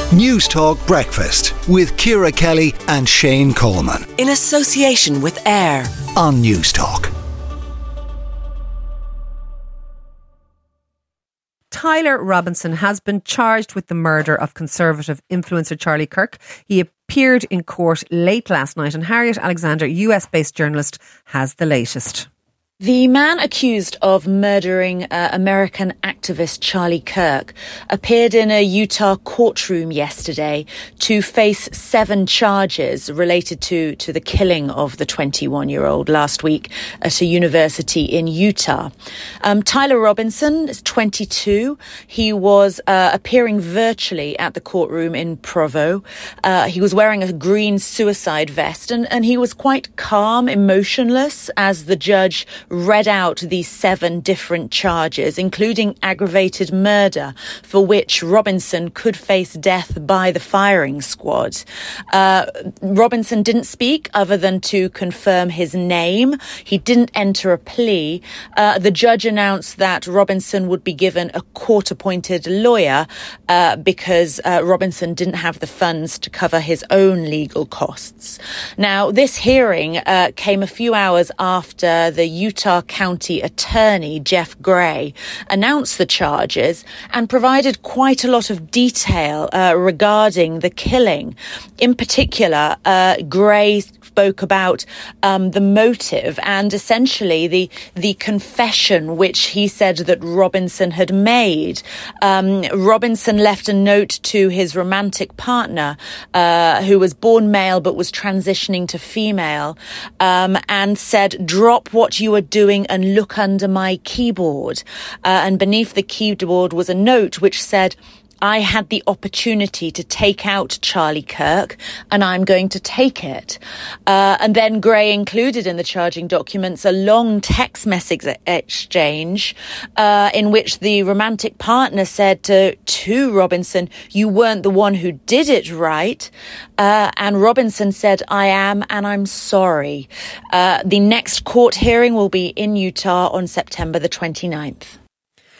News Talk Breakfast with Ciara Kelly and Shane Coleman. In association with AIR on News Talk. Tyler Robinson has been charged with the murder of Conservative influencer Charlie Kirk. He appeared in court late last night, and Harriet Alexander, US-based journalist, has the latest. The man accused of murdering American activist Charlie Kirk appeared in a Utah courtroom yesterday to face 7 charges related to the killing of the 21-year-old last week at a university in Utah. Tyler Robinson is 22. He was appearing virtually at the courtroom in Provo. He was wearing a green suicide vest and he was quite calm, emotionless, as the judge read out these 7 different charges, including aggravated murder, for which Robinson could face death by the firing squad. Robinson didn't speak other than to confirm his name. He didn't enter a plea. The judge announced that Robinson would be given a court-appointed lawyer because Robinson didn't have the funds to cover his own legal costs. Now, this hearing came a few hours after the Utah County Attorney Jeff Gray announced the charges and provided quite a lot of detail regarding the killing. In particular, Gray spoke about the motive and essentially the confession which he said that Robinson had made. Robinson left a note to his romantic partner, who was born male but was transitioning to female, and said, "Drop what you are doing and look under my keyboard." And beneath the keyboard was a note which said, "I had the opportunity to take out Charlie Kirk, and I'm going to take it." And then Gray included in the charging documents a long text message exchange in which the romantic partner said to Robinson, "You weren't the one who did it, right?" And Robinson said, "I am, and I'm sorry." The next court hearing will be in Utah on September the 29th.